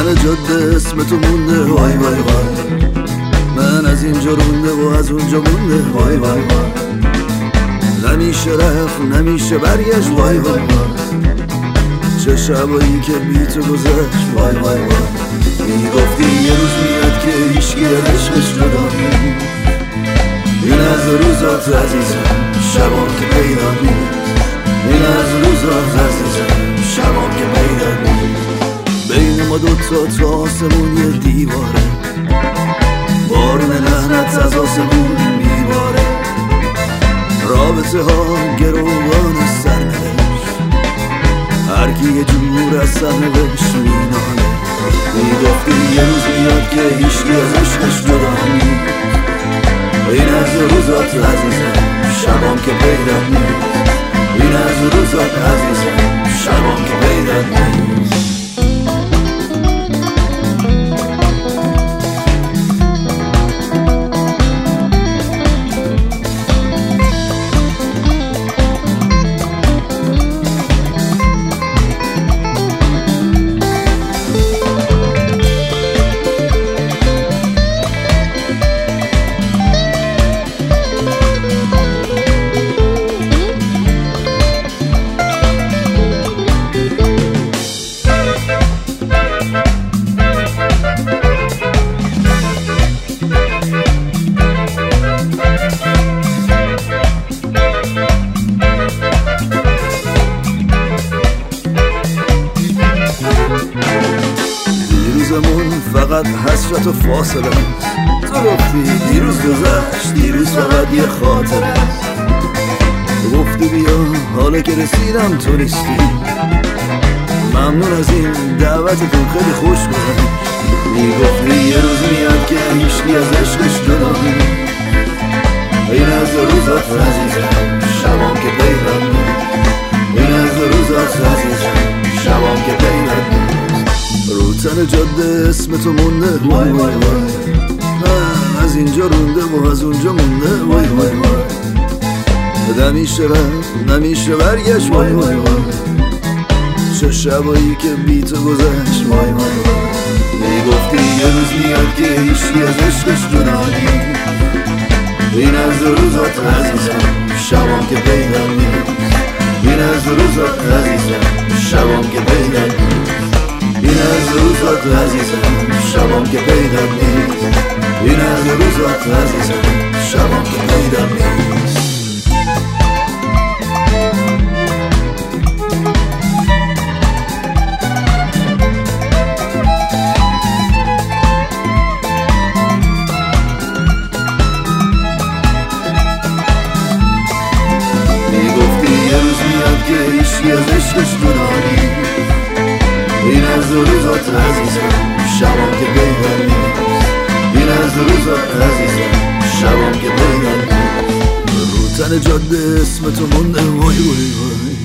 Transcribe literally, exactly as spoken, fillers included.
تن جاده اسم تو مونده وای وای وای. من از اینجا رونده و از اونجا مونده وای وای وای. نمیشه رفت نمیشه برگشت وای وای وای. چه شبایی که بی تو گذشت وای وای وای. میگفتی یه روز میاد که هیچکی از عشقش جدا نیست. این از روزات عزیزم شبام که پیدا نیست. این از روزات عزیزم شبام که پیدا نیست. بین ما دوتا تا آسمون یه دیواره، بارون لعنت از آسمون میباره. رابطه ها گروگان سرنوشت، هر کی یه جور از سرنوشت میناله. میگفتی یه روز میاد که هیچکی از عشقش جدا نیست. این از روزات عزیزم شبام که پیدا نیست. این از روزات عزیزم شبام که پیدا نیست. فقط حسرت و فاصله است. تو گفتی دیروز گذشت، دیروز فقط یه خاطره است. تو گفتی بیا حالا که رسیدم تو نیستی. ممنون از این دعوتتون خیلی خوش گذشت. میگفتی یه روز میاد که هیچکی از عشقش جدا نیست. این از روزات عزیزم شبام که پیدا نیست. این از روزات عزیزم شبام که پیدا نیست. رو تن جاده اسم تو مونده وای وای وای. من از اینجا رونده و از اونجا مونده وای وای وای. نمیشه رفت نمیشه برگشت وای وای وای. چه شبایی که بی تو گذشت وای وای وای. میگفتی یه روز میاد که هیچکی از عشقش جدا نیست. این از روزات عزیزم شبام که پیدا نیست. این از روزات عزیزم شبام که پیدا نیست. این از روزات عزیزم شبام که پیدا نیست. این از روزات عزیزم شبام که پیدا نیست. میگفتی یه روز میاد که هیچکی از عشقش جدا نیست. این از روزات عزیزم شبام که پیدا نیست. این از روزات عزیزم شبام که پیدا نیست. رو تن جاده اسم تو مونده وای وای وای.